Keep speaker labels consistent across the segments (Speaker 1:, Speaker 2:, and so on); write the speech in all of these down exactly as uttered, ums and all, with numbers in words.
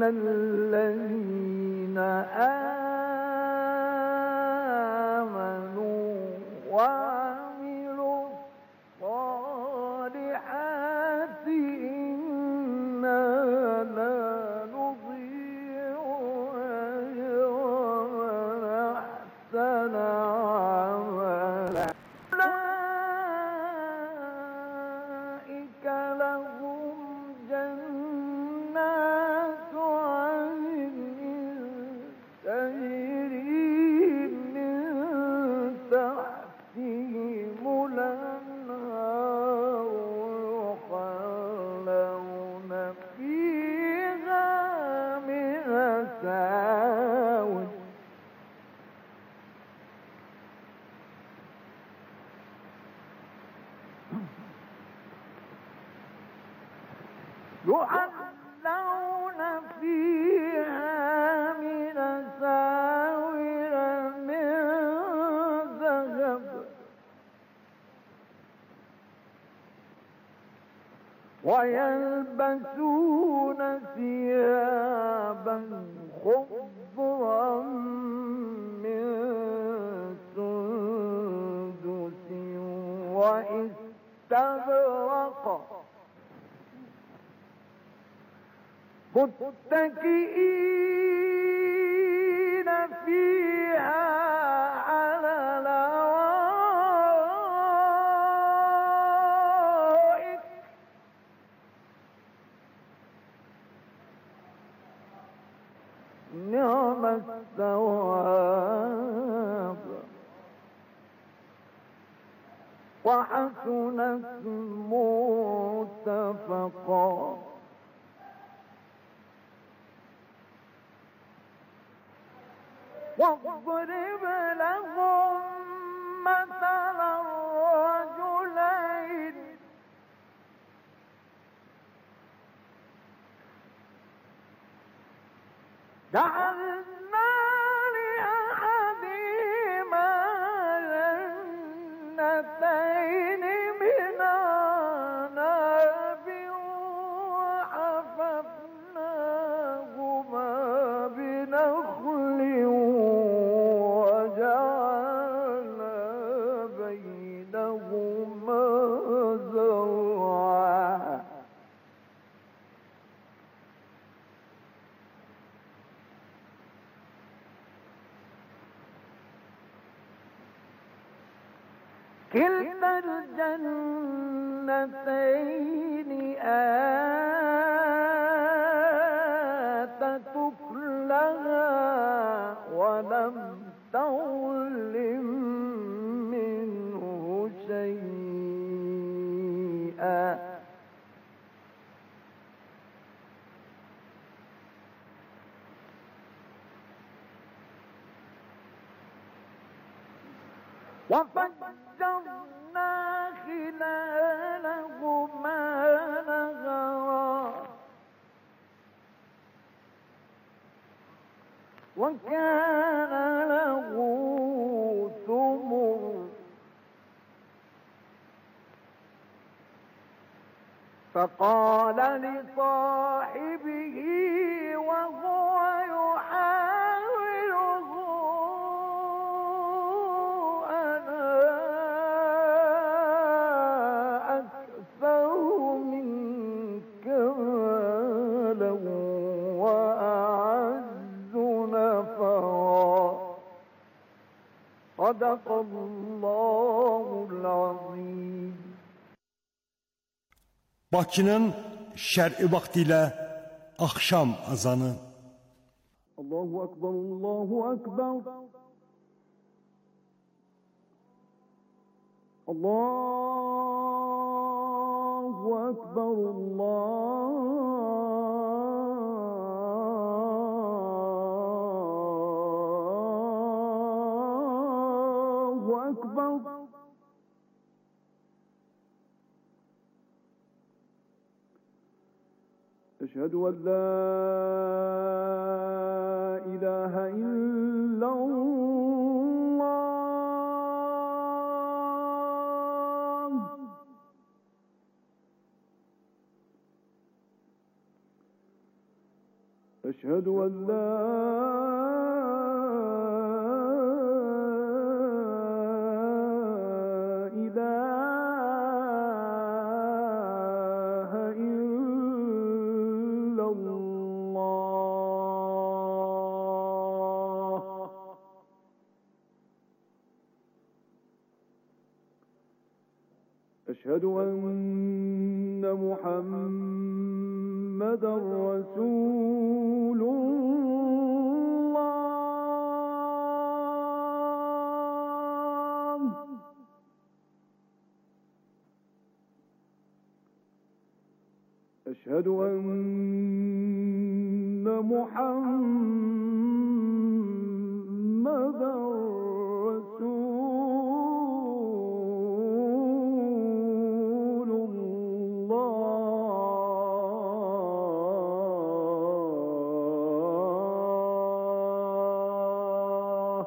Speaker 1: الذين آمنوا وعملوا الصالحات إنا لا نضيع أجر من أحسن عملا أولئك لهم جنات عدن تجري من تحتهم الأنهار يحلون فيها من أساور يحلون فيها من أساور من ذهب ويلبسون ثيابا خضرا من سندس واستبرق متكئين فيها على الأرائك نعم الثواب وحسنت مرتفقا واضرب لهم مثل الرجلين جعلنا لأحدهما جنتين من عنب وحففناهما بنخل وجعلنا بينهما زرعا كلتا الجنتين آتت أكلها ولم تظلم منه شيئا وفجرنا خلالهما نهرا وكان له ثمر فقال لصاحبه وهو يحاوره أنا أكثر منك مالا وأعز نفرا صدق الله العظيم.
Speaker 2: Bakının şər'i vaxtı ilə axşam azanı.
Speaker 1: Allahu Akbar, Allahu Akbar. Allahu Akbar, Allahu Akbar. أشهد أن لا إله إلا الله أشهد أشهد أن لا إله إلا الله. أشهد أن محمدا رسول الله. أشهد أن محمدا رسول الله.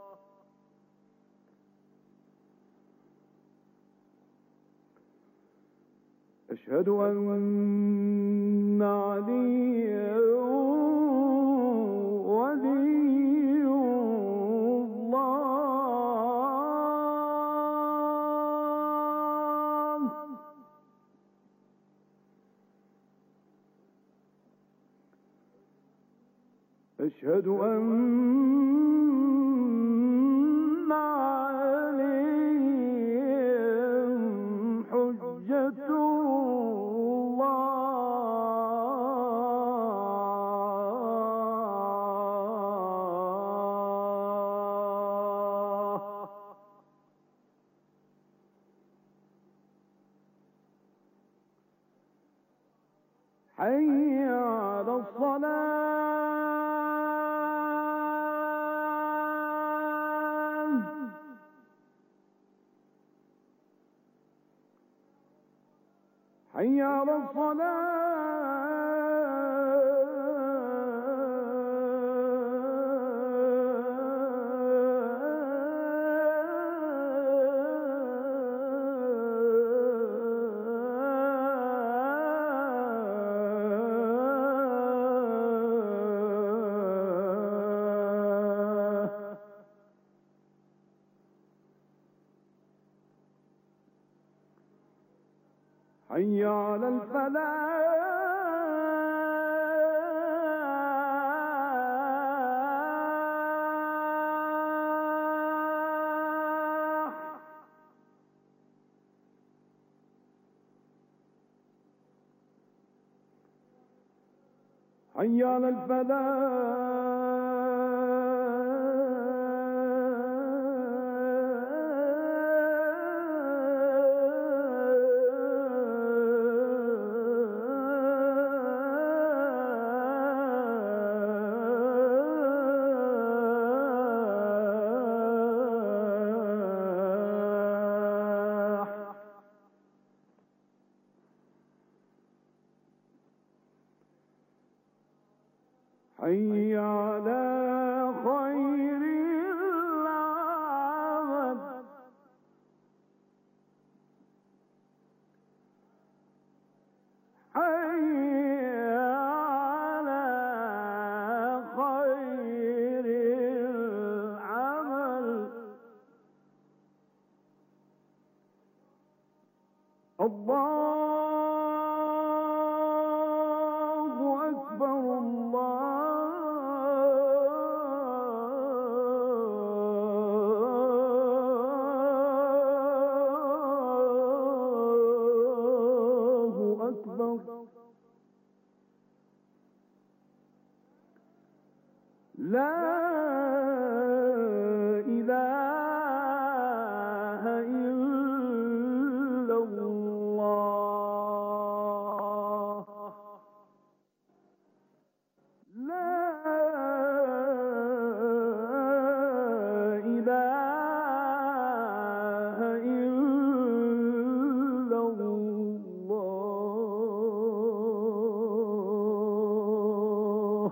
Speaker 1: أشهد أن عليا ولي الله. أشهد أن عليهم حجة الله. حي على الصلاة. حي على الصلاة. حي على الفلاح. حي على الفلاح. حي على خير العمل. حي على خير العمل. الله أكبر. الله أكبر. لا إله إلا الله. لا إله إلا الله.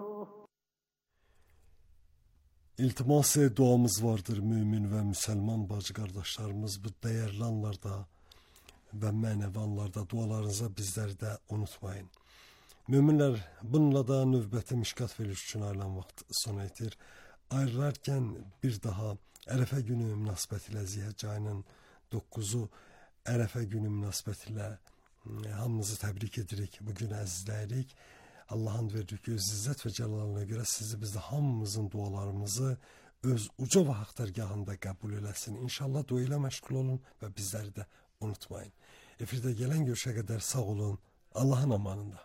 Speaker 2: İltimas duamız vardır mümin ve Müslüman bacı kardeşlerimiz bu değerli anlarda ve manevi anlarda dualarınıza bizleri de unutmayın. Möminlər, bununla da növbəti Mişkat veriliş üçün ayrılan vaxt sona etir. Ayrılarkən bir daha Ərəfə günü münasibətilə Zilhicce ayının doqquzu Ərəfə günü münasibətilə hamınızı təbrik edirik, bugün əzizləyirik. Allah'ın verdiği öz izzət və cəlalına görə sizi biz də hamımızın dualarımızı öz uca və haq dərgahında qəbul eləsin. İnşallah dua ilə məşğul olun və bizləri də unutmayın. Efirdə gələn görüşə qədər sağ olun, Allah'ın amanında.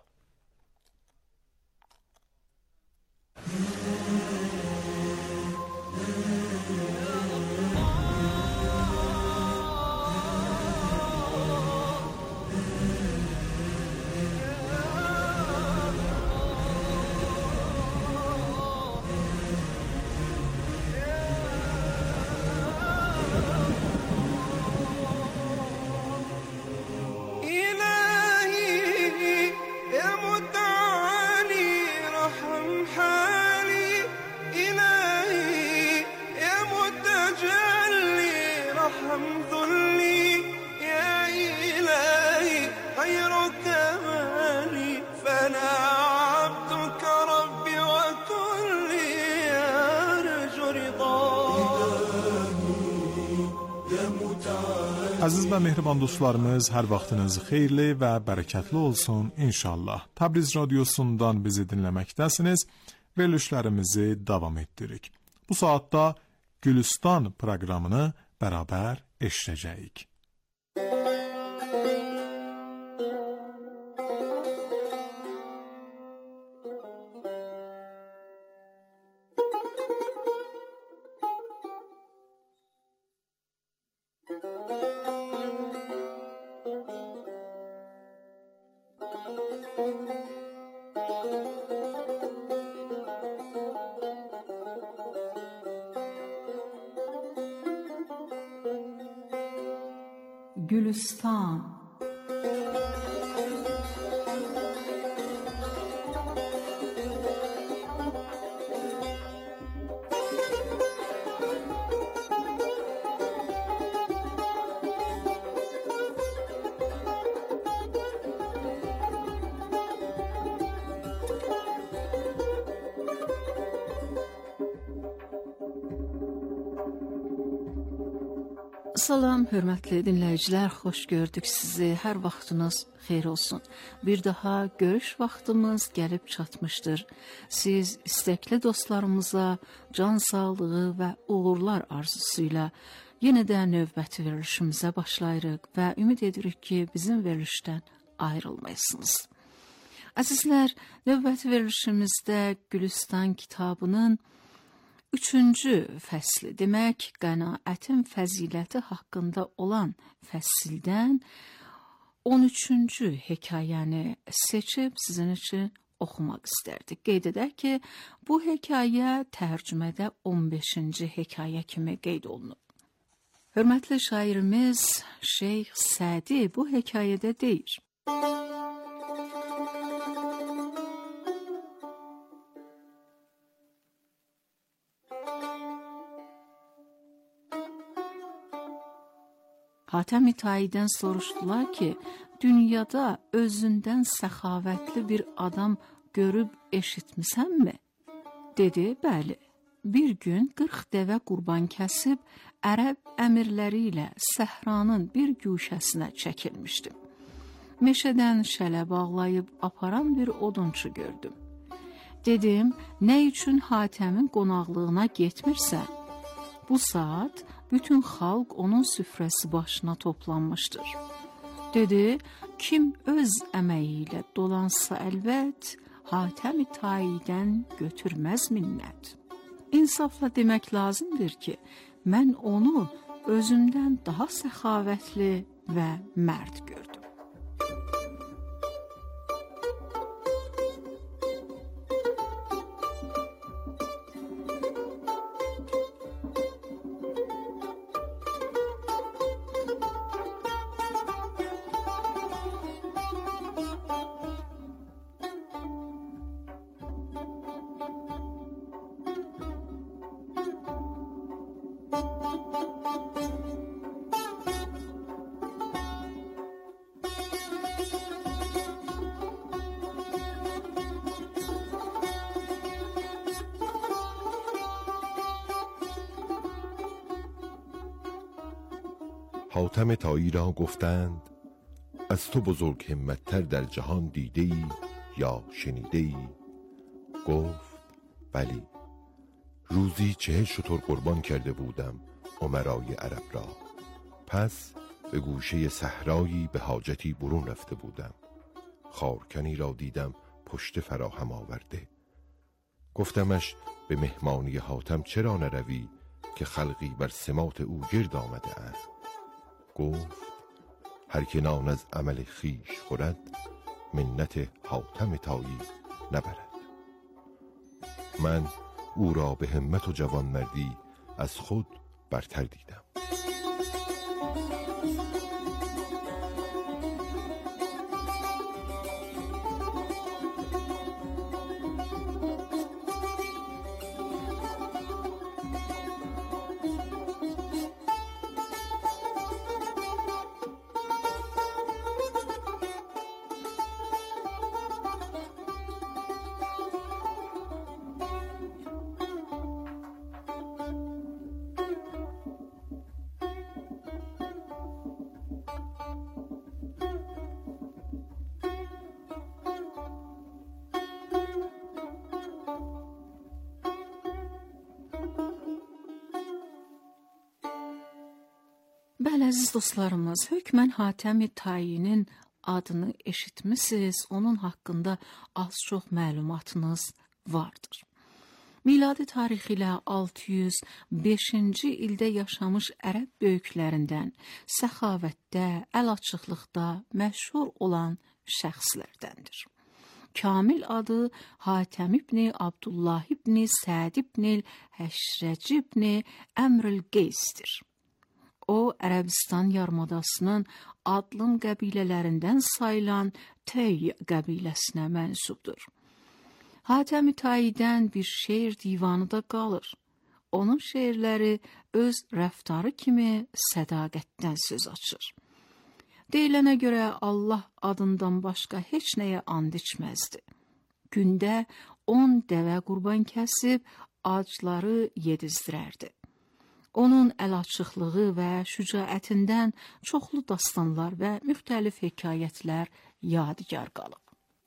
Speaker 3: Əziz və mehriban dostlarımız, hər vaxtınız xeyirli və bərəkətli olsun inşallah. Təbriz radiosundan bizi dinləməkdəsiniz. Verilişlərimizi davam etdirik. Bu saatda Gülüstan proqramını bərabər eşidəcəyik.
Speaker 4: Gülüstan.
Speaker 5: Salam, hörmətli dinləyicilər, xoş gördük sizi, hər vaxtınız xeyir olsun. Bir daha görüş vaxtımız gəlib çatmışdır. Siz istəkli dostlarımıza can sağlığı və uğurlar arzusuyla yenə də növbəti verilişimizə başlayırıq və ümid edirik ki, bizim verilişdən ayrılmayasınız. Əzizlər, növbəti verilişimizdə Gülüstan kitabının Üçüncü fəsli, demək, qənaətin fəziləti haqqında olan fəsildən on üçüncü hekayəni seçib sizin üçün oxumaq istərdik. Qeyd edək ki, bu hekayə tərcümədə on beşinci hekayə kimi qeyd olunub. Hörmətli şairimiz Şeyx Sədi bu hekayədə deyir: Hatəm-i Taidən soruşdular ki, dünyada özündən səxavətli bir adam görüb eşitmisənmi? Dedi, bəli. Bir gün qırx dəvə qurban kəsib, ərəb əmirləri ilə səhranın bir güşəsinə çəkilmişdim. Meşədən şələ bağlayıb aparan bir odunçu gördüm. Dedim, nə üçün Hatəmin qonaqlığına getmirsən? Bu saat bütün xalq onun süfrəsi başına toplanmışdır. Dedi, kim öz əməyi ilə dolansa əlbət, Hatəm-i Taidən götürməz minnət. İnsafla demək lazımdır ki, mən onu özümdən daha səxavətli və mərd gördüm.
Speaker 6: حاتم طایی را گفتند از تو بزرگ همت‌تر در جهان دیده‌ای یا شنیده‌ای؟ گفت بلی، روزی چهل شتر قربان کرده بودم امرای عرب را. پس به گوشه صحرایی به حاجتی برون رفته بودم. خارکنی را دیدم پشت فراهم آورده. گفتمش به مهمانی حاتم چرا نروی که خلقی بر سماط او گرد آمده اند؟ گفت هر که نان از عمل خیش خورد منت حاتم طایی نبرد. من او را به همت و جوانمردی از خود برتر دیدم.
Speaker 5: Bəli, əziz dostlarımız, hökmən Hatəm Tayinin adını eşitmisiniz, onun haqqında az-çox məlumatınız vardır. Miladi tarixi ilə altı yüz beşinci ildə yaşamış ərəb böyüklərindən, səxavətdə, əl açıqlıqda məşhur olan şəxslərdəndir. Kamil adı Hatəm ibn Abdullah ibn Səd ibn Həşrəc ibn Əmrül Qeysdir. O, Ərəbistan yarımadasının adlım qəbilələrindən sayılan Təy qəbiləsinə mənsubdur. Hatəm Tayidən bir şeir divanı da qalır. Onun şeirləri öz rəftarı kimi sədaqətdən söz açır. Deyilənə görə Allah adından başqa heç nəyə and içməzdi. Gündə on dəvə qurban kəsib acları yedizdirərdi. Onun əl açıqlığı və şücaətindən çoxlu dastanlar və müxtəlif hekayətlər yadigar qalıb.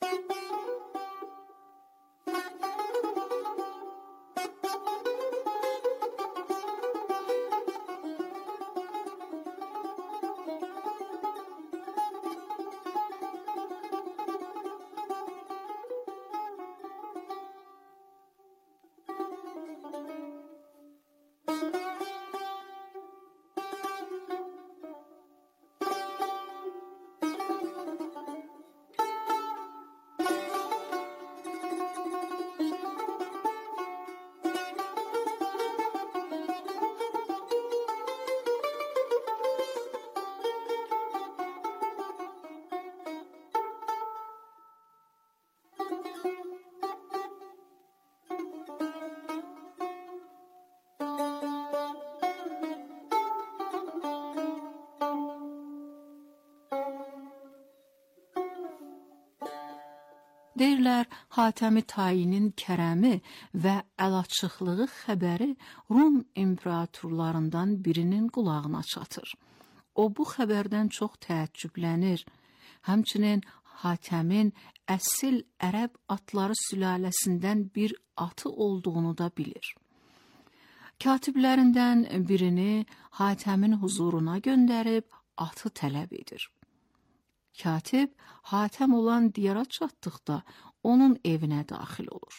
Speaker 5: Deyirlər, Hatəm Tayinin kərəmi və əlaçıqlığı xəbəri Rum imperatorlarından birinin qulağına çatır. O, bu xəbərdən çox təəccüblənir. Həmçinin Hatəmin əsil ərəb atları sülaləsindən bir atı olduğunu da bilir. Katiblərindən birini Hatəmin huzuruna göndərib atı tələb edir. Katib, Hatəm olan diyara çatdıqda onun evinə daxil olur.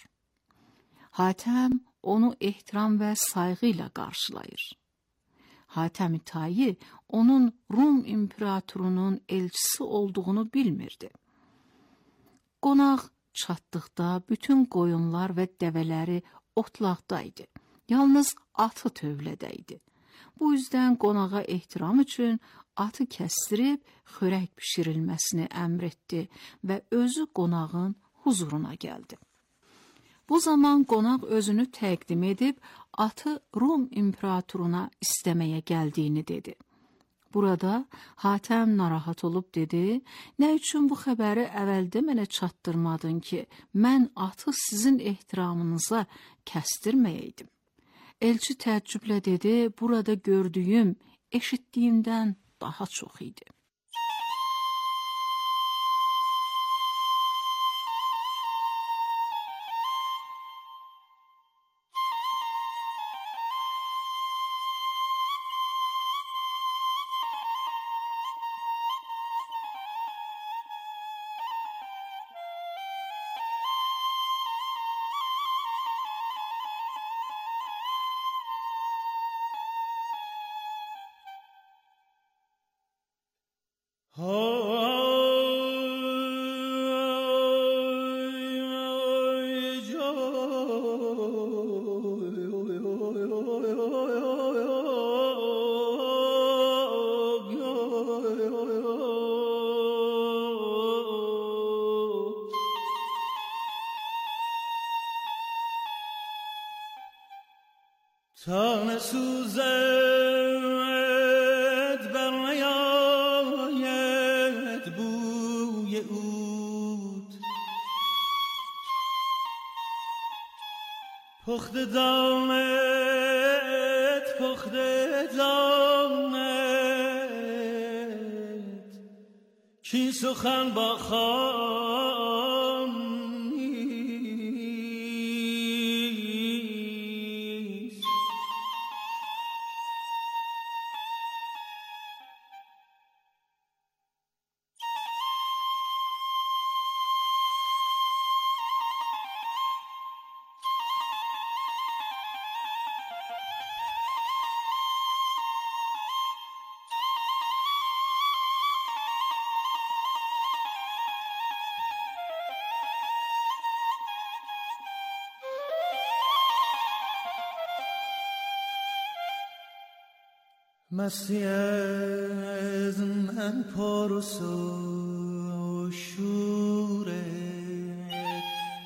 Speaker 5: Hatəm onu ehtiram və sayğı ilə qarşılayır. Hatəm Tayi onun Rum imperatorunun elçisi olduğunu bilmirdi. Qonaq çatdıqda bütün qoyunlar və dəvələri otlaqdaydı. Yalnız atı tövlədəydi. Bu yüzdən qonağa ehtiram üçün atı kəsdirib xörək bişirilməsini əmr etdi və özü qonağın huzuruna gəldi. Bu zaman qonaq özünü təqdim edib atı Rum imperatoruna istəməyə gəldiyini dedi. Burada Hatəm narahat olub dedi, nə üçün bu xəbəri əvvəldə mənə çatdırmadın ki, mən atı sizin ehtiramınıza kəsdirməyəydim. Elçi təəccüblə dedi, burada gördüyüm, eşitdiyimdən daha çox idi.
Speaker 7: تا نسوزد بر نیاید بوی عود، پخته دانت پخته دانت کی سخن با خام مستی از من پارس و شورت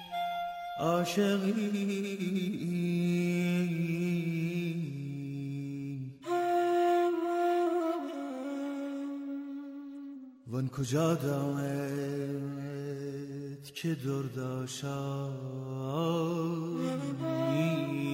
Speaker 7: عاشقی وان کجا دامد که درداشایی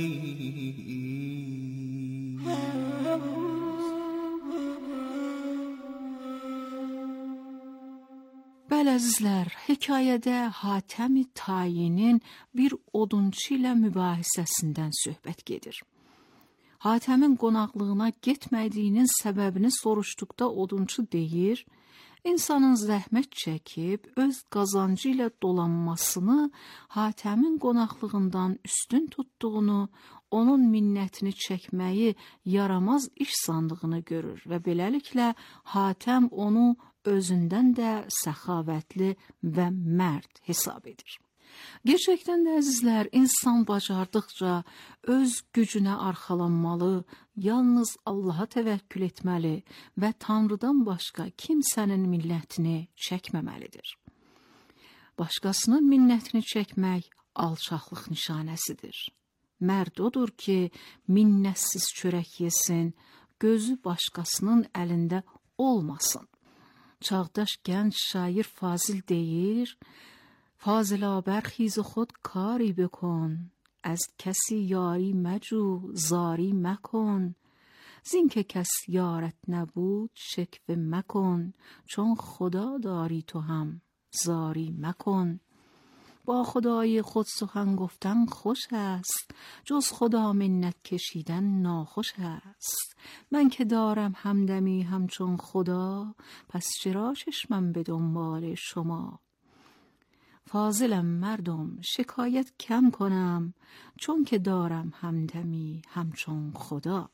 Speaker 5: Bəli əzizlər, hekayədə Hatəm Tayinin bir odunçu ilə mübahisəsindən söhbət gedir. Hatəmin qonaqlığına getmədiyinin səbəbini soruşduqda odunçu deyir, insanın zəhmət çəkib öz qazancı ilə dolanmasını Hatəmin qonaqlığından üstün tutduğunu, onun minnətini çəkməyi yaramaz iş sandığını görür və beləliklə Hatəm onu özündən də səxavətli və mərd hesab edir. Gerçəkdən də əzizlər, insan bacardıqca öz gücünə arxalanmalı, yalnız Allaha təvəkkül etməli və Tanrıdan başqa kimsənin minnətini çəkməməlidir. Başqasının minnətini çəkmək alçaqlıq nişanəsidir. Mərd odur ki, minnətsiz çörək yesin, gözü başqasının əlində olmasın. Çağdaş gənc şair Fazil deyir, Fazila برخیز و خود کاری بکن از کسی یاری مجو زاری مکن زین که کس یارت نبود شکوه مکن چون خدا داری تو هم زاری مکن با خدای خود سخن گفتن خوش است جز خدا منت کشیدن ناخوش است من که دارم همدمی همچون خدا پس چرا چشمم به دنبال شما فاضلم مردم شکایت کم کنم چون که دارم همدمی همچون خدا.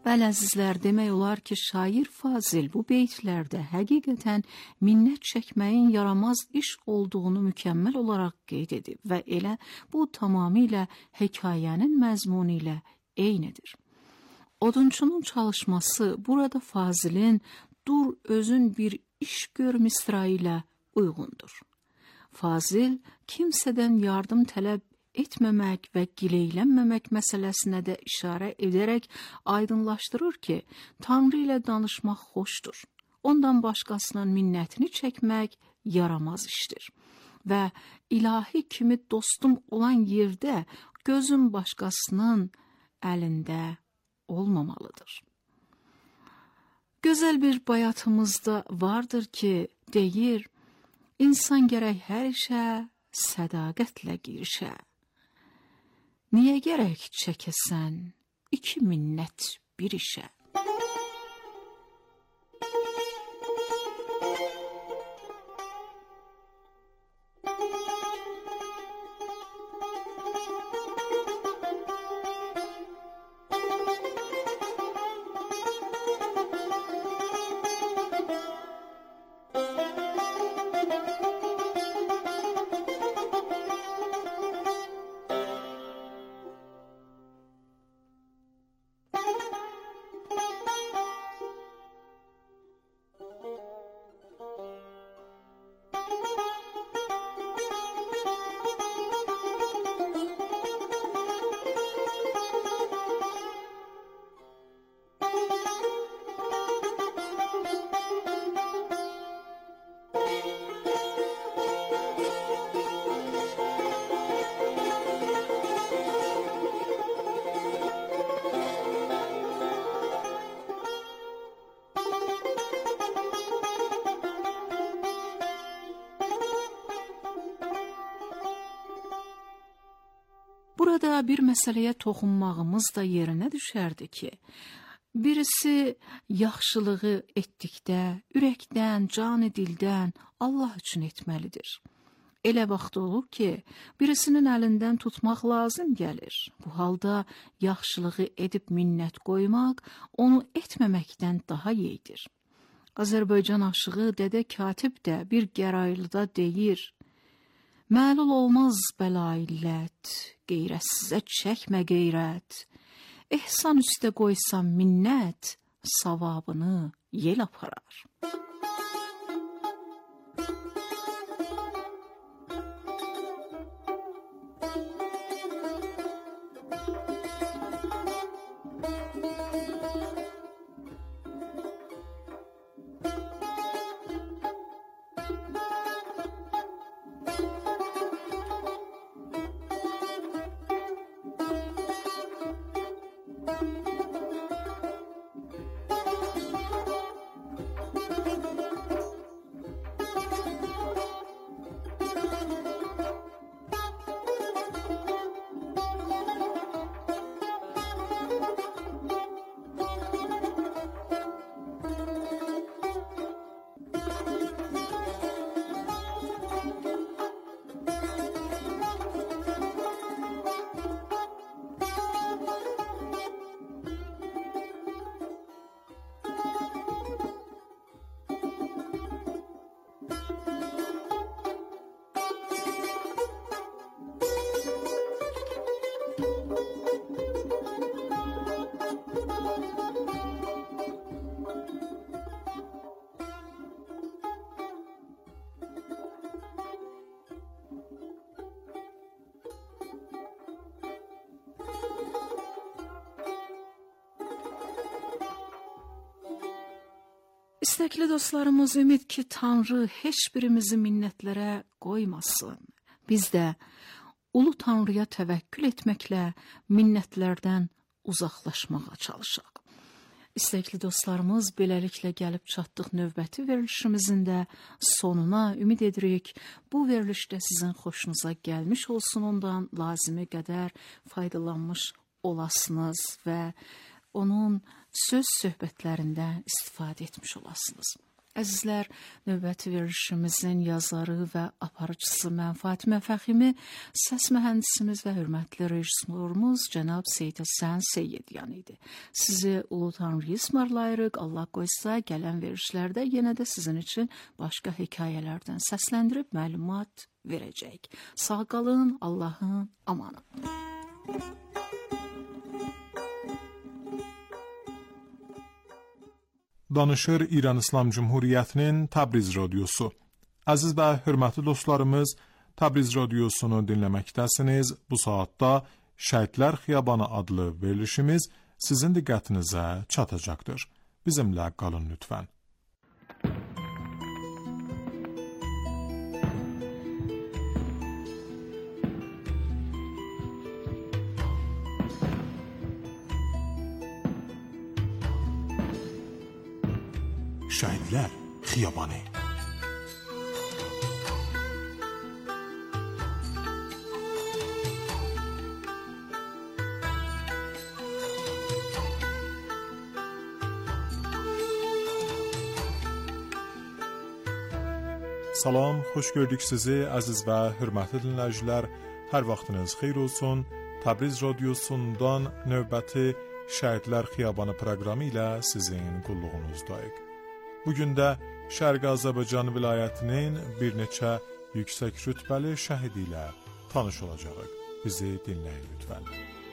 Speaker 5: Bəli əzizlər, demək olar ki, şair Fazil bu beytlərdə həqiqətən minnət çəkməyin yaramaz iş olduğunu mükəmməl olaraq qeyd edib və elə bu tamamilə hekayənin məzmunu ilə eynidir. Odunçunun çalışması burada Fazilin dur özün bir iş gör misrayı ilə uyğundur. Fazil kimsədən yardım tələb etməmək və gileylənməmək məsələsinə də işarə edərək aydınlaşdırır ki, Tanrı ilə danışmaq xoşdur. Ondan başqasının minnətini çəkmək yaramaz işdir. Və ilahi kimi dostum olan yerdə gözüm başqasının əlində olmamalıdır. Gözəl bir bayatımızda vardır ki, deyir, insan gərək hər işə sədaqətlə girişə. Niyə gərək çəkəsən iki minnət bir işə? Burada bir məsələyə toxunmağımız da yerinə düşərdi ki, birisi yaxşılığı etdikdə, ürəkdən, canı dildən Allah üçün etməlidir. Elə vaxt olur ki, birisinin əlindən tutmaq lazım gəlir. Bu halda yaxşılığı edib minnət qoymaq, onu etməməkdən daha yeyidir. Azərbaycan aşığı Dədə Katib də bir gəraylıda deyir, məlul olmaz bəla illət, qeyrətsizə çəkmə qeyrət, ehsan üstə qoysam minnət, savabını yel aparar. İstəkli dostlarımız, ümid ki, Tanrı heç birimizi minnətlərə qoymasın. Biz də ulu Tanrıya təvəkkül etməklə minnətlərdən uzaqlaşmağa çalışaq. İstəkli dostlarımız, beləliklə gəlib çatdıq növbəti verilişimizin də sonuna. Ümid edirik, bu verilişdə sizin xoşunuza gəlmiş olsun, ondan lazımi qədər faydalanmış olasınız və onun söz söhbətlərindən istifadə etmiş olasınız. Əzizlər, növbəti verilişimizin yazarı və aparıcısı mən Fatimə Fəximi, səs mühəndisimiz və hörmətli rejissorumuz cənab Seyid Həsən Seyyedyan idi. Sizi Ulu Tanrıya ismarlayırıq. Allah qoysa, gələn verilişlərdə yenə də sizin üçün başqa hekayələrdən səsləndirib məlumat verəcək. Sağ qalın, Allahın amanı.
Speaker 3: Danışır İran İslam Cumhuriyyətinin Təbriz radiosu. Əziz və hörmətli dostlarımız, Təbriz radiosunu dinləməkdəsiniz. Bu saatda Şəhidlər Xiyabanı adlı verilişimiz sizin diqqətinizə çatacaqdır. Bizimlə qalın lütfən. Şəhidlər Xiyabanı. Salam, xoş gördük sizi əziz və hörmətli dinləyicilər. Hər vaxtınız xeyir olsun. Təbriz radiosundan növbəti Şəhidlər Xiyabanı proqramı ilə sizin qulluğunuzdayıq. Bugün də Şərqi Azərbaycan vilayətinin bir neçə yüksək rütbəli şəhidi ilə tanış olacağıq. Bizi dinləyin lütfən.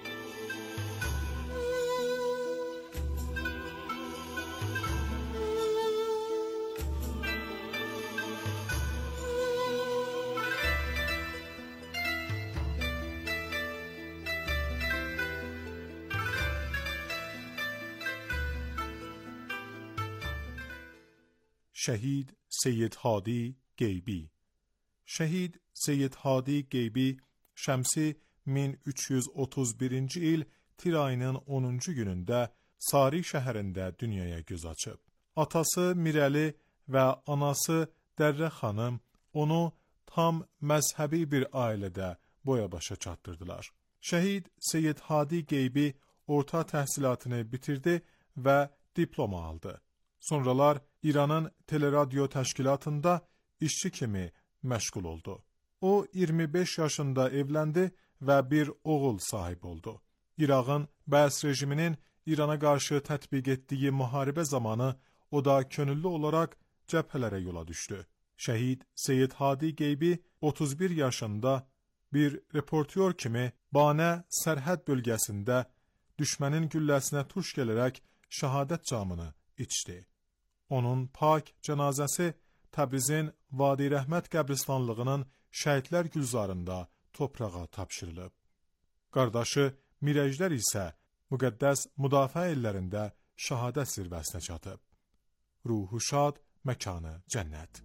Speaker 3: شهید سید هادی Geybi. Şəhid Seyyid Hadi Geybi şəmsi min üç yüz otuz birinci il tir ayının onuncu günündə Sari şəhərində dünyaya göz açıb. Atası Mirəli və anası Dərrə xanım onu tam məzhəbi bir ailədə boya-başa çatdırdılar. Şəhid Seyyid Hadi Geybi orta təhsilatını bitirdi və diploma aldı. Sonralar İranın teleradyo təşkilatında işçi kimi məşğul oldu. O iyirmi beş yaşında evləndi və bir oğul sahib oldu. İraqın Bəs rejiminin İrana qarşı tətbiq etdiyi müharibə zamanı o da könüllü olaraq cəbhələrə yola düşdü. Şəhid Seyyid Hadi Geybi otuz bir yaşında bir reportyor kimi Banə sərhəd bölgəsində düşmənin gülləsinə tuş gələrək şəhadət camını içdi. Onun pak cənazəsi Təbrizin Vadi Rəhmət qəbristanlığının şəhidlər gülzarında toprağa tapşırılıb. Qardaşı Mirəclər isə müqəddəs müdafiə ellərində şəhadət zirvəsinə çatıb. Ruhu şad, məkanı cənnət.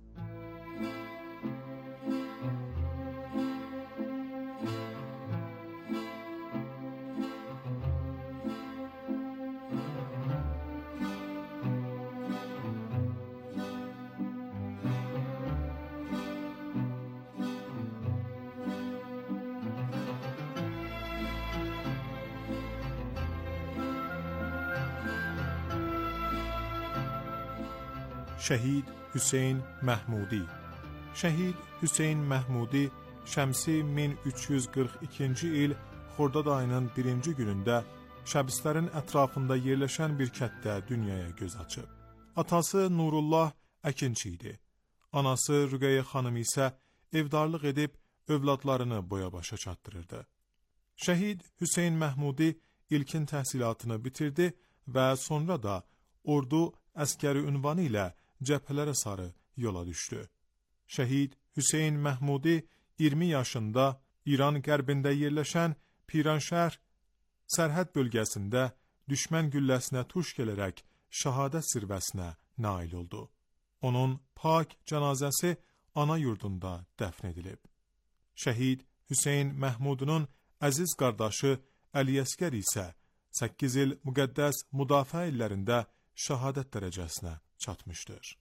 Speaker 3: Şəhid Hüseyn Məhmudi. Şəhid Hüseyn Məhmudi şəmsi min üç yüz qırx ikinci il Xordad ayının birinci günündə Şəbistlərin ətrafında yerləşən bir kətdə dünyaya göz açıb. Atası Nurullah əkinçi idi. Anası Rüqəyyə xanım isə evdarlıq edib övladlarını boya-başa çatdırırdı. Şəhid Hüseyn Məhmudi ilkin təhsilatını bitirdi və sonra da ordu əskəri ünvanı ilə cəbhələrə sarı yola düşdü. Şəhid Hüseyn Məhmudi iyirmi yaşında İran qərbində yerləşən Piranşəhər sərhəd bölgəsində düşmən gülləsinə tuş gələrək şəhadət zirvəsinə nail oldu. Onun pak cənazəsi ana yurdunda dəfn edilib. Şəhid Hüseyn Məhmudunun əziz qardaşı Əliyəskər isə səkkiz il müqəddəs müdafiə illərində şəhadət dərəcəsinə çatmışdır.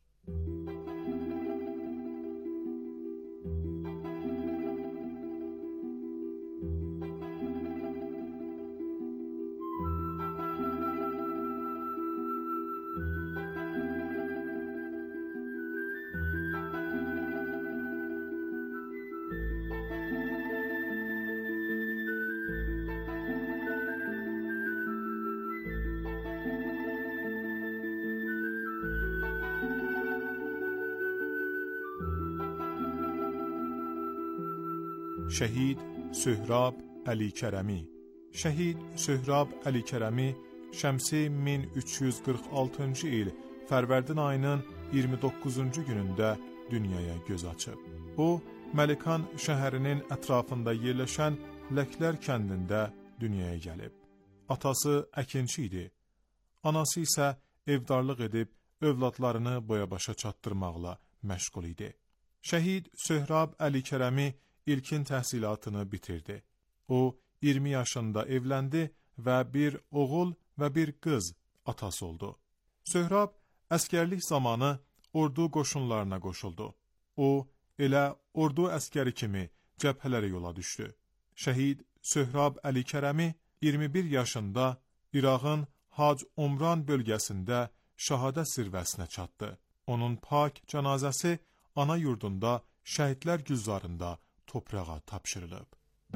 Speaker 3: Şəhid Söhrab Əli Kərəmi. Şəhid Söhrab Əli Kərəmi Şəmsi min üç yüz qırx altıncı il Fərvərdin ayının iyirmi doqquzuncu günündə dünyaya göz açıb. O, Məlikan şəhərinin ətrafında yerləşən Ləklər kəndində dünyaya gəlib. Atası əkinçi idi. Anası isə evdarlıq edib övladlarını boya-başa çatdırmaqla məşğul idi. Şəhid Söhrab Əli Kərəmi ilkin təhsilatını bitirdi. O, iyirmi yaşında evləndi və bir oğul və bir qız atası oldu. Söhrab əskərlik zamanı ordu qoşunlarına qoşuldu. O, elə ordu əskəri kimi cəbhələrə yola düşdü. Şəhid Söhrab Əli Kərəmi iyirmi bir yaşında İraqın Hac Omran bölgəsində şəhadət zirvəsinə çatdı. Onun pak cənazəsi ana yurdunda şəhidlər güzarında toprağa tapşırılıb.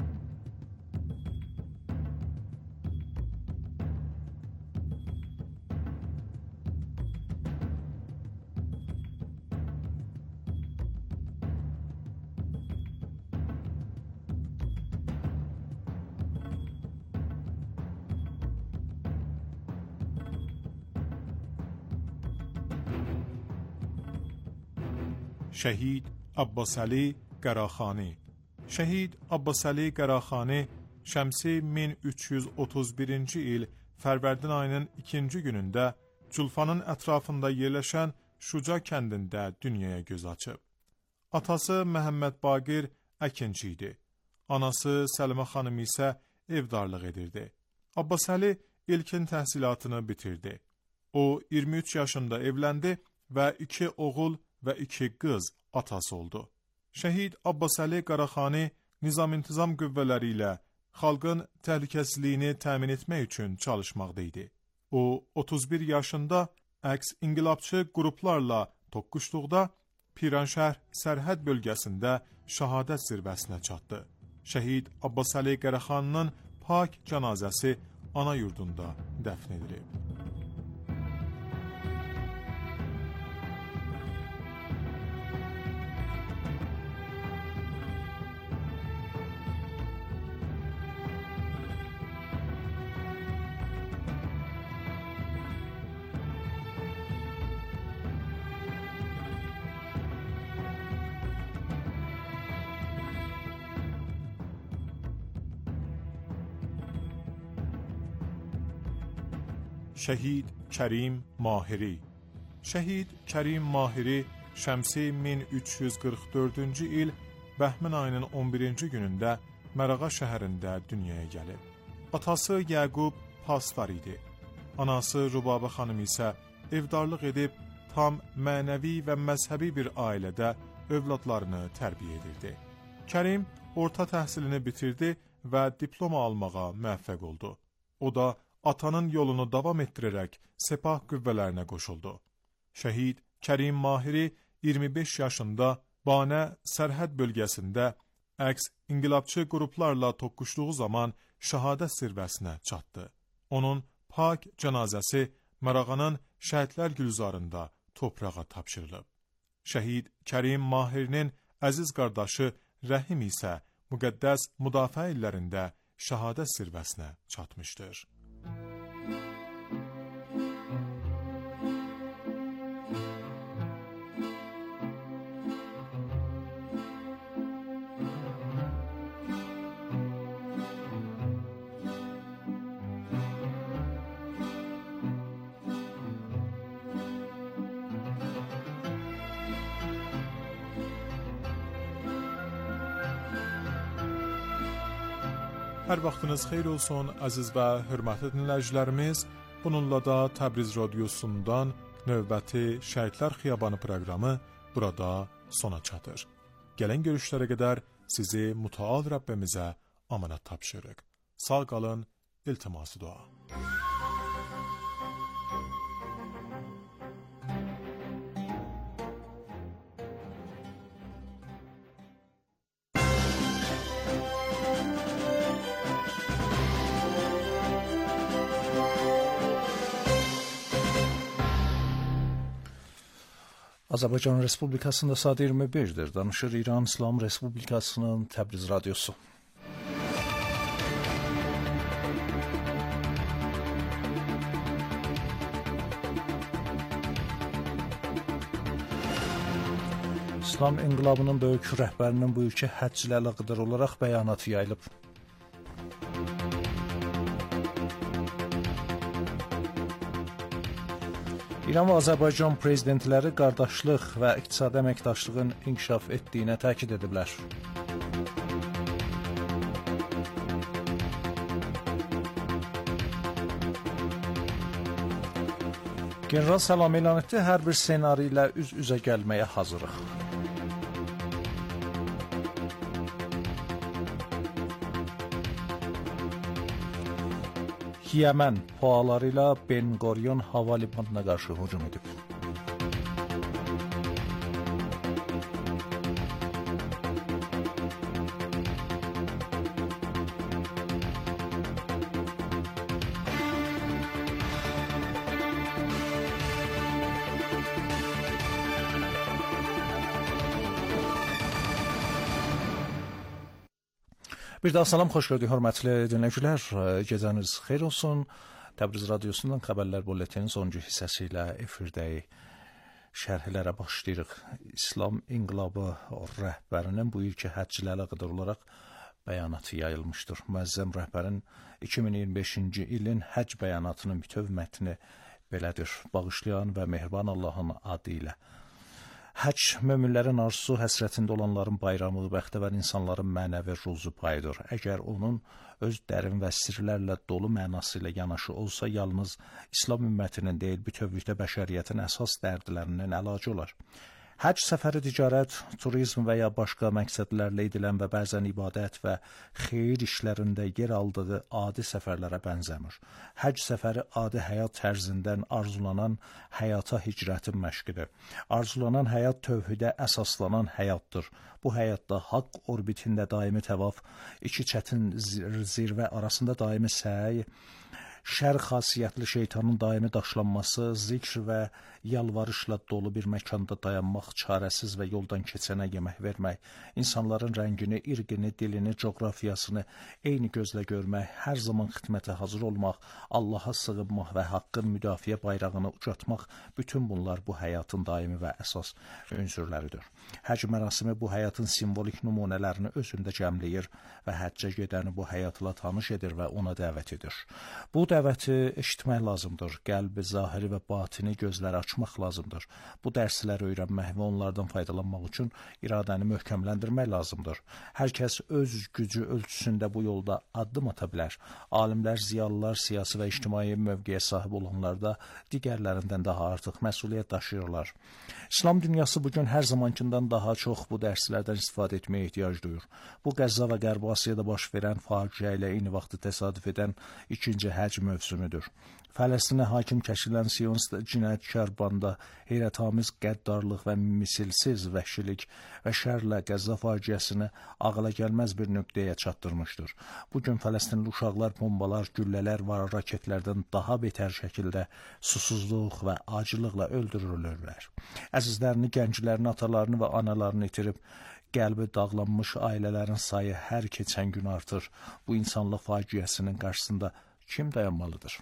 Speaker 3: Şəhid Abbasəli Qəraxani. Şəhid Abbasəli Qəraxani Şəmsi min üç yüz otuz birinci il Fərvərdin ayının ikinci günündə Culfanın ətrafında yerləşən Şuca kəndində dünyaya göz açıb. Atası Məhəmməd Baqir əkinçi idi. Anası Səlimə xanım isə evdarlıq edirdi. Abbasəli ilkin təhsilatını bitirdi. O, iyirmi üç yaşında evləndi və iki oğul və iki qız atası oldu. Şəhid Abbasəli Qəraxani nizam-intizam qüvvələri ilə xalqın təhlükəsizliyini təmin etmək üçün çalışmaqda idi. O, otuz bir yaşında əks inqilabçı qruplarla toqquşduqda Piranşəhr sərhəd bölgəsində şəhadət zirvəsinə çatdı. Şəhid Abbasəli Qəraxaninin pak cənazəsi ana yurdunda dəfn edilib. Şəhid Kərim Mahiri. Şəhid Kərim Mahiri Şəmsi min üç yüz qırx dördüncü il Bəhmin ayının on birinci günündə Mərağa şəhərində dünyaya gəlib. Atası Yəqub Pasvar idi. Anası Rubabə xanım isə evdarlıq edib tam mənəvi və məzhəbi bir ailədə övladlarını tərbiyə edirdi. Kərim orta təhsilini bitirdi və diploma almağa müvəffəq oldu. O da atanın yolunu davam etdirərək sepah qüvvələrinə qoşuldu. Şəhid Kərim Mahiri iyirmi beş yaşında Banə sərhəd bölgəsində əks inqilabçı qruplarla toqquşduğu zaman şəhadət zirvəsinə çatdı. Onun pak cənazəsi Mərağanın şəhidlər gülzarında toprağa tapşırılıb. Şəhid Kərim Mahirinin əziz qardaşı Rəhim isə müqəddəs müdafiə illərində şəhadət zirvəsinə çatmışdır. Hər vaxtınız xeyir olsun, əziz və hörmətli dinləyicilərimiz. Bununla da Təbriz radiosundan növbəti Şəhidlər Xiyabanı proqramı burada sona çatır. Gələn görüşlərə qədər sizi mütəal Rəbbimizə amanat tapşırıq. Sağ qalın, iltiması dua.
Speaker 8: Azərbaycan Respublikasında saat iyirmi birdir. Danışır İran İslam Respublikasının Təbriz radiosu. İslam İnqilabının böyük rəhbərinin bu ilki həcc ilə əlaqədar olaraq bəyanatı yayılıb. İran və Azərbaycan prezidentləri qardaşlıq və iqtisadi əməkdaşlığın inkişaf etdiyinə təkid ediblər. General Səlam elan etdi, hər bir senari ilə üz-üzə gəlməyə hazırıq. Yəmən PUAları ilə Ben Gurion hava limanına qarşı hücum edib. Bir daha salam, xoş gördük, hörmətli dinləyicilər. Gecəniz xeyir olsun. Təbriz radiosundan xəbərlər bulletinin sonuncu hissəsi ilə efirdəyik. Şərhlərə başlayırıq. İslam İnqilabı rəhbərinin bu ilki həcc ilə əlaqədar olaraq bəyanatı yayılmışdır. Müəzzəm rəhbərin iki min iyirmi beşinci ilin həcc bəyanatının bütöv mətni belədir. Bağışlayan və mehriban Allahın adı ilə. Həcc möminlərin arzusu, həsrətində olanların bayramı, bəxtəvər insanların mənəvi ruzu payıdır. Əgər onun öz dərin və sirlərlə dolu mənası ilə yanaşı olsa, yalnız İslam ümmətinin deyil, bütövlükdə bəşəriyyətin əsas dərdlərinin əlacı olar. Həcc səfəri ticarət, turizm və ya başqa məqsədlərlə edilən və bəzən ibadət və xeyir işlərində yer aldığı adi səfərlərə bənzəmir. Həcc səfəri adi həyat tərzindən arzulanan həyata hicrətin məşqidir. Arzulanan həyat tövhidə əsaslanan həyatdır. Bu həyatda haqq orbitində daimi təvaf, iki çətin zirvə arasında daimi səy, şər xasiyyətli şeytanın daimi daşlanması, zikr və yalvarışla dolu bir məkanda dayanmaq, çarəsiz və yoldan keçənə yemək vermək, insanların rəngini, irqini, dilini, coğrafiyasını eyni gözlə görmək, hər zaman xidmətə hazır olmaq, Allaha sığınmaq və haqqın müdafiə bayrağını ucatmaq, bütün bunlar bu həyatın daimi və əsas ünsürləridir. Həcc mərasimi bu həyatın simvolik nümunələrini özündə cəmləyir və həccə gedəni bu həyatla tanış edir və ona dəvət edir. Bu dəvəti eşitmək lazımdır. Qəlbi, zahiri və batini gözləri açmaq lazımdır. Bu dərsləri öyrənmək və onlardan faydalanmaq üçün iradəni möhkəmləndirmək lazımdır. Hər kəs öz gücü ölçüsündə bu yolda addım ata bilər. Alimlər, ziyalılar, siyasi və ictimai mövqeyə sahib olanlar da digərlərindən daha artıq məsuliyyət daşıyırlar. İslam dünyası bugün hər zamankindən daha çox bu dərslərdən istifadə etməyə ehtiyac duyur. Bu Qəzza və Qərbi Asiyada baş verən faciə ilə eyni vaxtı təsadüf edən ikinci həcc mövsümüdür. Fələstinə hakim kəşilən Siyonist cinayətkar banda heyrətamiz qəddarlıq və misilsiz vəhşilik və şərlə Qəzza faciəsini ağla gəlməz bir nöqtəyə çatdırmışdır. Bugün Fələstinli uşaqlar bombalar, güllələr və raketlərdən daha betər şəkildə susuzluq və acılıqla öldürülürlər. Əzizlərini, gənclərini, atalarını və analarını itirib, qəlbi dağlanmış ailələrin sayı hər keçən gün artır. Bu insanlıq faciəsinin qarşısında kim dayanmalıdır?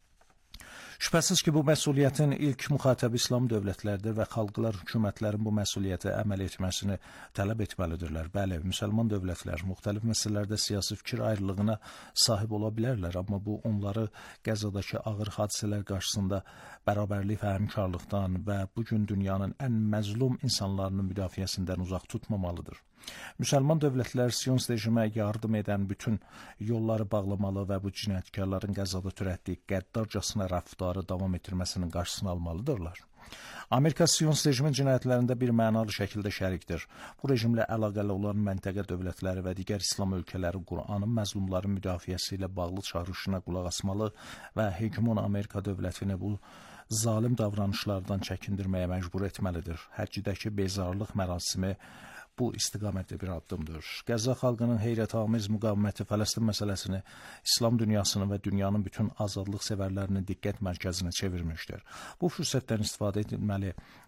Speaker 8: Şübhəsiz ki, bu məsuliyyətin ilk müxatəbi İslam dövlətləridir və xalqlar, hökumətlərin bu məsuliyyətə əməl etməsini tələb etməlidirlər. Bəli, müsəlman dövlətlər müxtəlif məsələlərdə siyasi fikir ayrılığına sahib ola bilərlər, amma bu onları Qəzzadakı ağır hadisələr qarşısında bərabərlik və həmkarlıqdan və bugün dünyanın ən məzlum insanlarının müdafiəsindən uzaq tutmamalıdır. Müsəlman dövlətlər Siyonist rejimə yardım edən bütün yolları bağlamalı və bu cinayətkarların Qəzzada törətdiyi qəddarcasına rəftarı davam etdirməsinin qarşısını almalıdırlar. Amerika Siyonist rejimin cinayətlərində bir mənalı şəkildə şərikdir. Bu rejimlə əlaqəli olan məntəqə dövlətləri və digər İslam ölkələri Qur'anın məzlumların müdafiəsi ilə bağlı çağırışına qulaq asmalı və hegemon Amerika dövlətini bu zalim davranışlardan çəkindirməyə məcbur etməlidir. Həccdəki bezarlıq mərasimi bu istiqamətdə bir addımdır. Qəzza xalqının heyrətamiz müqaviməti Fələstin məsələsini İslam dünyasının və dünyanın bütün azadlıq sevərlərinin diqqət mərkəzinə çevirmişdir. Bu fürsətdən istifadə edilməli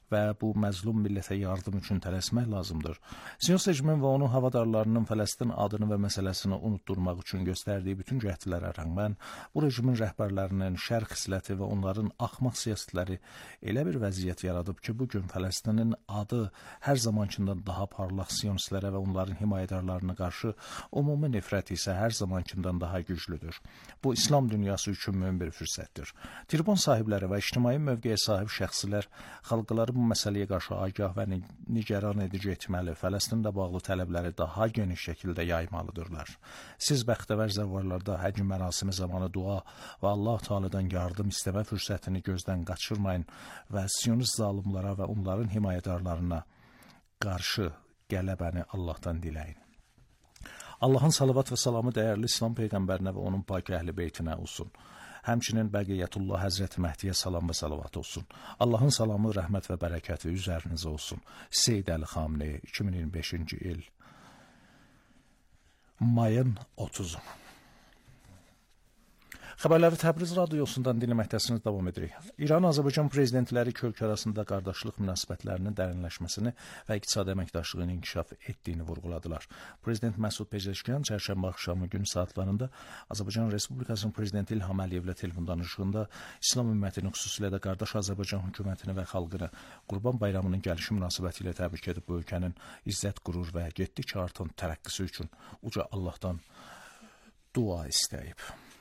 Speaker 8: və bu məzlum millətə yardım üçün tələsmək lazımdır. Siyonist rejimin və onun havadarlarının Fələstin adını və məsələsini unutturmaq üçün göstərdiyi bütün cəhdlərə rəğmən, bu rejimin rəhbərlərinin şər xisləti və onların axmaq siyasətləri elə bir vəziyyət yaradıb ki, bugün Fələstinin adı hər zamankindən daha parlaq siyonistlərə və onların himayədarlarına qarşı ümumi nifrət isə hər zamankindən daha güclüdür. Bu, İslam dünyası üçün mühüm bir fürsətdir. Tribun sahibləri və ictimai mövqeyə sahib şəxslər xalqları bu məsələyə qarşı agah və nigaran edici etməli, Fələstinlə bağlı tələbləri daha geniş şəkildə yaymalıdırlar. Siz bəxtəvər zəvvarlarda həcc mərasimi zamanı dua və Allah Teala'dan yardım istəmə fürsətini gözdən qaçırmayın və siyonist zalimlara və onların himayədarlarına qarşı qələbəni Allahdan diləyin. Allahın salavat və salamı dəyərli İslam Peyğəmbərinə və onun pak əhli beytinə olsun. Həmçinin Bəqiyyətullah Həzrəti Məhdiyə salam və salavat olsun. Allahın salamı, rəhmət və bərəkəti üzərinizə olsun. Seyyid Əli Xameneyi, iki min iyirmi beşinci il mayın otuzu. Xəbərləri Təbriz radiosundan dinləməkdəsiniz, davam edirik. İran-Azərbaycan prezidentləri iki ölkə arasında qardaşlıq münasibətlərinin dərinləşməsini və iqtisadi əməkdaşlığın inkişaf etdiyini vurğuladılar. Prezident Məsud Pezeşkiyan çərşənbə axşamı gün saatlarında Azərbaycan Respublikasının prezidenti İlham Əliyevlə telefon danışığında İslam ümmətinin, xüsusilə də qardaş Azərbaycan hökumətini və xalqını Qurban Bayramının gəlişi münasibəti ilə təbrik edib bu ölkənin izzət, qürur və getdikcə artan tərəqqisi üçün uca Allahdan dua istəyib.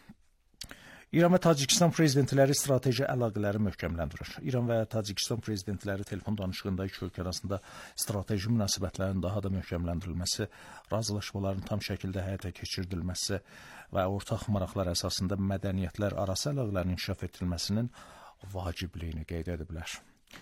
Speaker 8: İran və Tacikistan prezidentləri strateji əlaqələri möhkəmləndirir. İran və Tacikistan prezidentləri telefon danışığında iki ölkə arasında strateji münasibətlərin daha da möhkəmləndirilməsi, razılaşmaların tam şəkildə həyata keçirdilməsi və ortaq maraqlar əsasında mədəniyyətlər arası əlaqələrin inkişaf etdirilməsinin vacibliyini qeyd ediblər.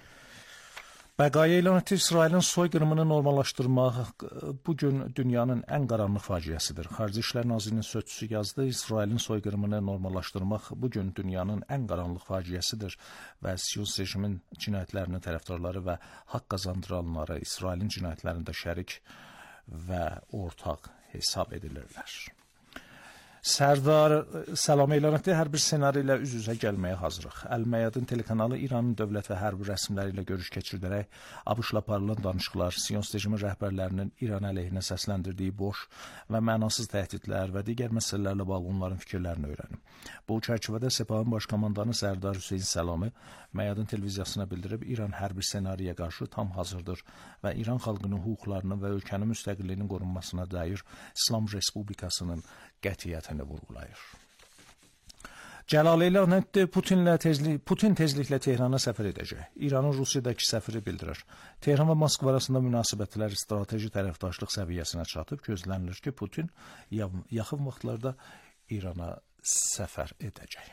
Speaker 8: Bəqayə elan etdi, İsrailin soyqırımını normallaşdırmaq bugün dünyanın ən qaranlıq faciəsidir. Xarici İşlər Nazirinin sözçüsü yazdı, İsrailin soyqırımını normallaşdırmaq bugün dünyanın ən qaranlıq faciəsidir və siyonist rejimin cinayətlərinin tərəfdarları və haqq qazandıranları İsrailin cinayətlərində şərik və ortaq hesab edilirlər. Sərdar Səlam elan etdi, hər bir senari ilə üz-üzə gəlməyə hazırıq. Əl-Məyadin telekanalı İranın dövlət və hərbi rəsmləri ilə görüş keçirdərək ABŞ-la aparılan danışıqlar, siyonist rejimin rəhbərlərinin İran əleyhinə səsləndirdiyi boş və mənasız təhdidlər və digər məsələlərlə bağlı onların fikirlərini öyrənim. Bu çərçivədə Sepahın baş komandanı Sərdar Hüseyn Səlami Məyadin televiziyasına bildirib, İran hər bir senariyə qarşı tam hazırdır və İran xalqının hüquqlarının və ölkənin müstəqilliyinin qorunmasına dair İslam Respublikasının qətiyyətini vurğulayır. Cəlal elan etdi, Putinlə tezli, Putin tezliklə Tehrana səfər edəcək. İranın Rusiyadakı səfiri bildirir. Tehran və Moskva arasında münasibətlər strateji tərəfdaşlıq səviyyəsinə çatıb, gözlənilir ki, Putin yaxın vaxtlarda İrana səfər edəcək.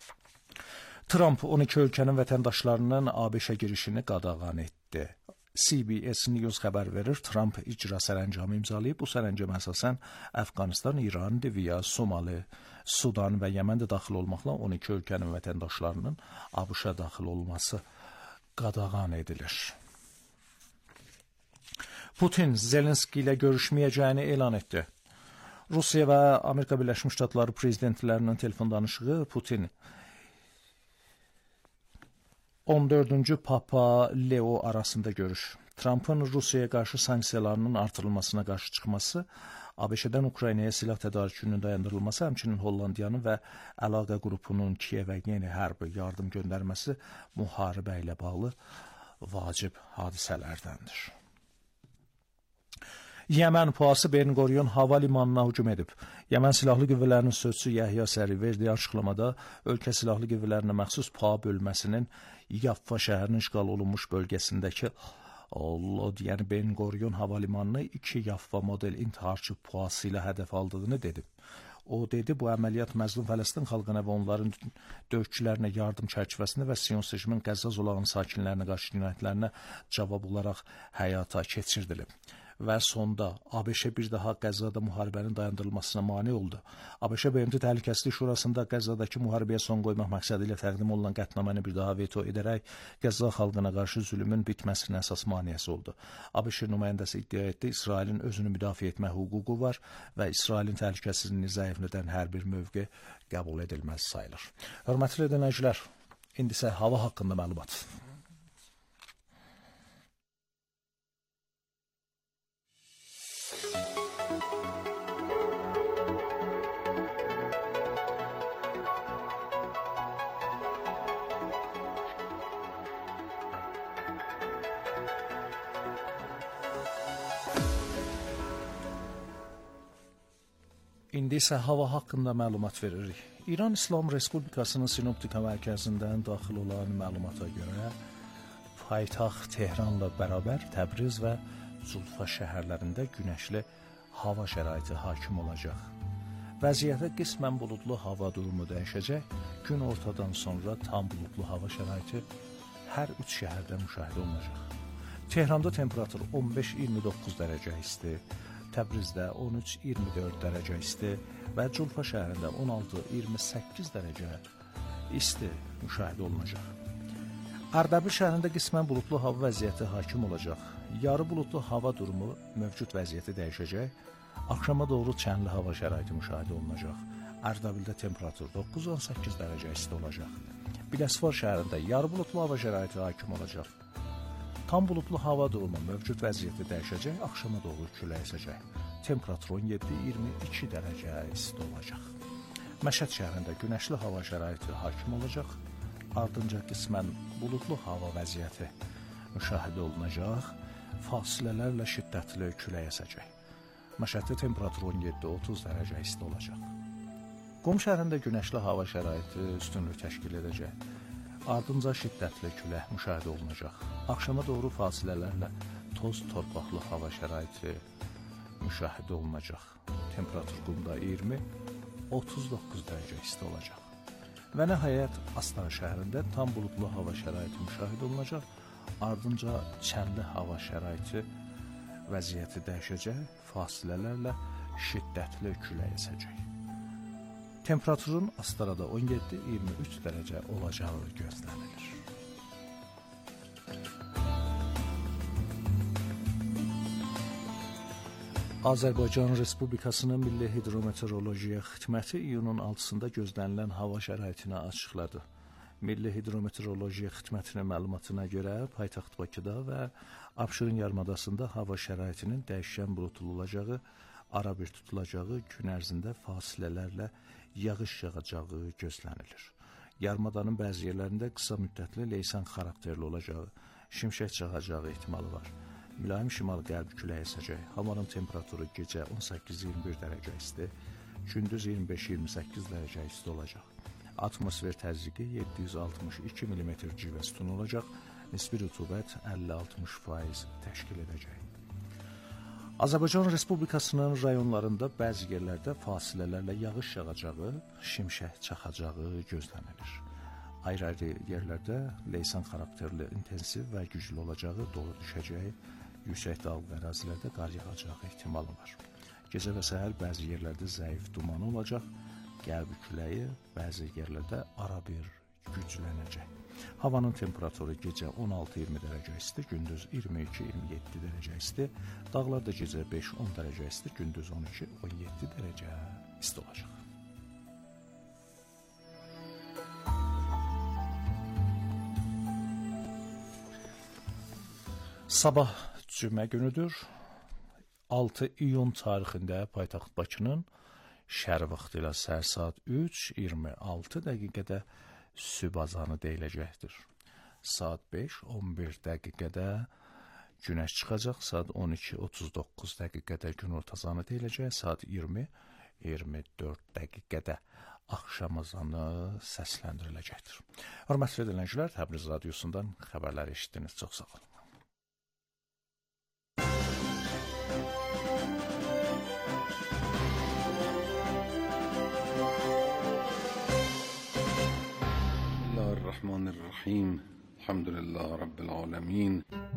Speaker 8: Trump on iki ölkənin vətəndaşlarının ABŞ-ə girişini qadağan etdi. C B S News xəbər verir, Trump icra sərəncamı imzalayıb. Bu sərəncama əsasən Əfqanistan, İran, Liviya, Somali, Sudan və Yəmən də daxil olmaqla on iki ölkənin vətəndaşlarının ABŞ-a daxil olması qadağan edilir. Putin Zelenski ilə görüşməyəcəyini elan etdi. Rusiya və Amerika Birləşmiş Ştatları prezidentlərinin telefon danışığı Putin on dördüncü Papa Leo arasında görüş. Trump'ın Rusiyaya qarşı sanksiyalarının artırılmasına qarşı çıxması, ABŞ-dən Ukraynaya silah tədarükünün dayandırılması, həmçinin Hollandiyanın və əlaqə qrupunun Kiyevə yeni hərbi yardım göndərməsi müharibə ilə bağlı vacib hadisələrdəndir. Yəmən PUA'sı Ben Gurion hava limanına hücum edib. Yəmən Silahlı Qüvvələrinin sözçüsü Yəhya Səri verdiyi açıqlamada ölkə Silahlı Qüvvələrinə məxsus PUA bölməsinin Yaffa şəhərinin işğal olunmuş bölgəsindəki Lod, yəni Ben Gurion hava limanını iki Yaffa model intiharçı PUA'sı ilə hədəf aldığını dedi. O dedi, bu əməliyyat məzlum Fələstin xalqına və onların döyüşçülərinə yardım çərçivəsində və siyonist rejimin Qəzza zolağının sakinlərinə qarşı cinayətlərinə cavab olaraq həyata keçirdilib. Və sonda ABŞ bir daha Qəzzada müharibənin dayandırılmasına mane oldu. ABŞ B M T Təhlükəsizlik Şurasında Qəzzadakı müharibəyə son qoymaq məqsədi ilə təqdim olunan qətnaməni bir daha veto edərək Qəzza xalqına qarşı zülmün bitməsinin əsas maneəsi oldu. ABŞ nümayəndəsi iddia etdi, İsrailin özünü müdafiə etmə hüququ var və İsrailin təhlükəsizliyini zəiflədən hər bir mövqe qəbul edilməz sayılır. Hörmətli dinləyicilər, indi isə hava haqqında məlumat. İndi isə hava haqqında məlumat veririk. İran İslam Respublikasının Sinoptika mərkəzindən daxil olan məlumata görə paytaxt Tehranla bərabər Təbriz və Zulfa şəhərlərində günəşli hava şəraiti hakim olacaq. Vəziyyətə qismən buludlu hava durumu dəyişəcək. Gün ortadan sonra tam buludlu hava şəraiti hər üç şəhərdə müşahidə olunacaq. Tehranda temperatur on beş iyirmi doqquz dərəcə isti, Təbrizdə on üç iyirmi dörd dərəcə isti və Culfa şəhərində on altı iyirmi səkkiz dərəcə isti müşahidə olunacaq. Ərdəbil şəhərində qismən buludlu hava vəziyyəti hakim olacaq. Yarı buludlu hava durumu mövcud vəziyyəti dəyişəcək. Axşama doğru çənli hava şəraiti müşahidə olunacaq. Ərdəbildə temperatur doqquz on səkkiz dərəcə isti olacaq. Biləsuvar şəhərində yarı buludlu hava şəraiti hakim olacaq. Tam buludlu hava durumu mövcud vəziyyəti dəyişəcək, axşama doğru külək əsəcək. Temperatur on yeddi iyirmi iki dərəcə isti olacaq. Məşəd şəhərində günəşli hava şəraiti hakim olacaq. Ardınca qismən buludlu hava vəziyyəti müşahidə olunacaq. Fasilələrlə şiddətli külək əsəcək. Məşəddə temperatur on yeddi otuz dərəcə isti olacaq. Qum şəhərində günəşli hava şəraiti üstünlük təşkil edəcək. Ardınca şiddətli külək müşahidə olunacaq. Axşama doğru fasilələrlə toz torpaqlı hava şəraiti müşahidə olunacaq. Temperatur qumda iyirmi otuz doqquz dərəcə isti olacaq. Və nəhayət Astara şəhərində tam buludlu hava şəraiti müşahidə olunacaq. Ardınca çənli hava şəraiti vəziyyəti dəyişəcək. Fasilələrlə şiddətli külək əsəcək. Temperaturun Astarada on yeddi iyirmi üç dərəcə olacağı gözlənilir. Azərbaycan Respublikasının Milli Hidrometeorologiya Xidməti iyunun altısında gözlənilən hava şəraitini açıqladı. Milli Hidrometeorologiya Xidmətinin məlumatına görə paytaxt Bakıda və Abşeron yarımadasında hava şəraitinin dəyişkən buludlu olacağı, arabir tutulacağı, gün ərzində fasilələrlə yağış yağacağı gözlənilir. Yarımadanın bəzi yerlərində qısa müddətli leysan xarakterli olacağı, şimşək çaxacağı ehtimalı var. Mülayim şimal-qərb küləyi əsəcək. Havanın temperaturu gecə on səkkiz iyirmi bir dərəcə isti, gündüz iyirmi beş iyirmi səkkiz dərəcə isti olacaq. Atmosfer təzyiqi yeddi yüz altmış iki millimetr civə sütunu olacaq. Nisbi rütubət əlli altmış faiz təşkil edəcək. Azərbaycan Respublikasının rayonlarında bəzi yerlərdə fasilələrlə yağış yağacağı, şimşək çaxacağı gözlənilir. Ayrı-ayrı yerlərdə leysan xarakterli intensiv və güclü olacağı, dolu düşəcəyi, yüksək dağlıq ərazilərdə qar yağacağı ehtimalı var. Gecə və səhər bəzi yerlərdə zəif dumanı olacaq, qərb küləyi bəzi yerlərdə arabir güclənəcək. Havanın temperaturu gecə on altı iyirmi dərəcə isti, gündüz iyirmi iki iyirmi yeddi dərəcə isti, dağlarda gecə beş on dərəcə isti, gündüz on iki on yeddi dərəcə isti olacaq. Sabah cümə günüdür. altı iyun tarixində paytaxt Bakının şəhər vaxtı ilə səhər saat üç iyirmi altı dəqiqədə sübh azanı deyiləcəkdir. Saat beş on bir dəqiqədə günəş çıxacaq, saat on iki otuz doqquz dəqiqədə günorta azanı deyiləcək, saat iyirmi iyirmi dörd dəqiqədə axşam azanı səsləndiriləcəkdir. Hörmətli dinləyicilər, Təbriz radiosundan xəbərlər eşitdiniz. Çox sağ olun.
Speaker 9: الرحمن الرحيم الحمد لله رب العالمين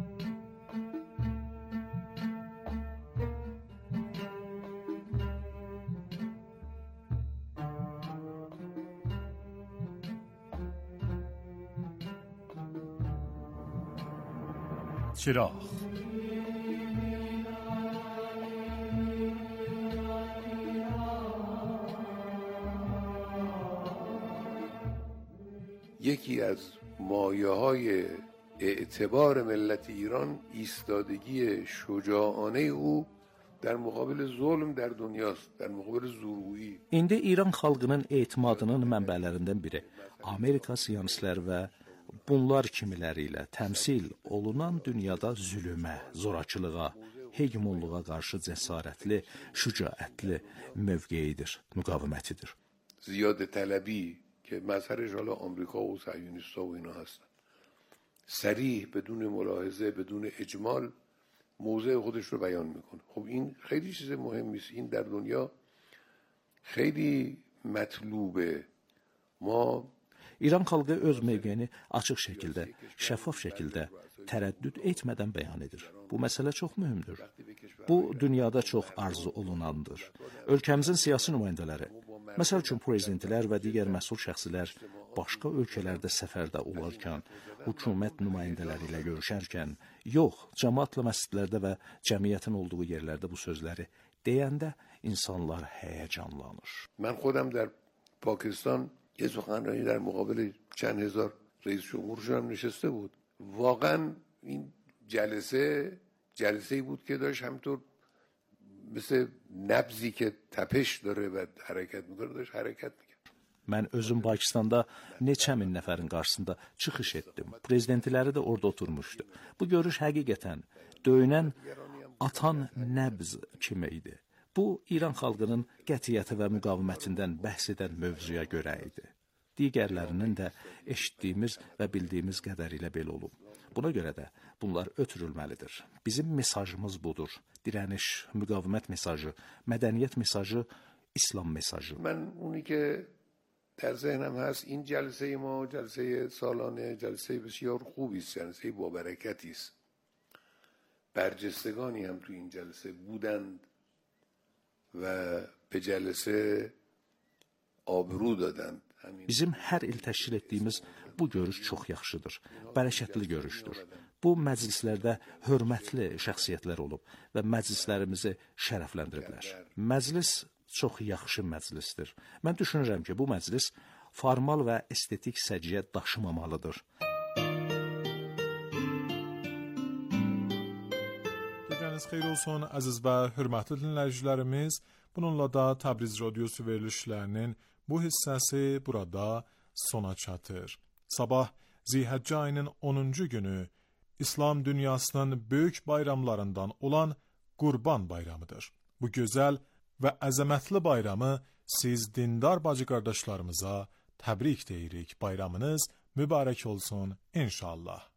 Speaker 3: چراغ
Speaker 9: یکی از مایه‌های اعتبار ملت ایران ایستادگی شجاعانه او در مقابل ظلم در دنیاست، در مقابل زورگویی.
Speaker 8: İndi İran xalqının etimadının mənbələrindən biri Amerika siyonistləri və bunlar kimiləri ilə təmsil olunan dünyada zülmə, zorakılığa, hegemonluğa qarşı cəsarətli, şücaətli mövqeyidir, müqavimətidir.
Speaker 9: زیاده طلبی که مظهرش حالا آمریکا و صهیونیست‌ها و اینا هستن، صریح بدون ملاحظه بدون اجمال موضع خودش رو بیان میکنه. خب این خیلی چیز مهمی است. این در دنیا خیلی مطلوبه. ما
Speaker 8: İran xalqı öz mövqeyini açıq şəkildə, şəffaf şəkildə, tərəddüd etmədən bəyan edir. Bu məsələ çox mühümdür. Bu, dünyada çox arzu olunandır. Ölkəmizin siyasi nümayəndələri, məsəl üçün prezidentlər və digər məsul şəxslər başqa ölkələrdə səfərdə olarkən, hökumət nümayəndələri ilə görüşərkən, yox, cəmaatla məscidlərdə və cəmiyyətin olduğu yerlərdə bu sözləri deyəndə insanlar həyəcanlanır.
Speaker 9: Mən xودم در پاکستان یه سخنرانی در مقابل چند هزار رئیس جمهورشون هم نشسته بود. واقعا این جلسه جلسه‌ای بود که داشت همطور مثل نبضی که تپش داره و حرکت میکنه داشت حرکت میکنه.
Speaker 8: Mən özüm Pakistanda neçə min nəfərin qarşısında çıxış etdim. Prezidentləri də orada oturmuşdu. Bu görüş həqiqətən döyünən, atan nəbz kimi idi. Bu, İran xalqının qətiyyəti və müqavimətindən bəhs edən mövzuya görə idi. Digərlərinin də eşitdiyimiz və bildiyimiz qədərilə belə olub. Buna görə də bunlar ötürülməlidir. Bizim mesajımız budur. Dirəniş, müqavimət mesajı, mədəniyyət mesajı, İslam mesajı.
Speaker 9: من اونی که در ذهنم هست این جلسه ما جلسه سالانه جلسه بسیار خوبی است، جلسه با برکتی است. برجستگانی هم تو این جلسه بودند و به جلسه آبرو دادند.
Speaker 8: Bizim hər il təşkil etdiyimiz bu görüş çox yaxşıdır, bərəkətli görüşdür. Bu məclislərdə hörmətli şəxsiyyətlər olub və məclislərimizi şərəfləndiriblər. Məclis çox yaxşı məclisdir. Mən düşünürəm ki, bu məclis formal və estetik səciyyə daşımamalıdır.
Speaker 3: Gecəniz xeyir olsun, əziz və hörmətli dinləyicilərimiz. Bununla da Təbriz Radiosu verilişlərinin bu hissəsi burada sona çatır. Sabah Zilhəccə ayının onuncu günü İslam dünyasının böyük bayramlarından olan Qurban bayramıdır. Bu gözəl və əzəmətli bayramı siz dindar bacı qardaşlarımıza təbrik deyirik. Bayramınız mübarək olsun inşallah.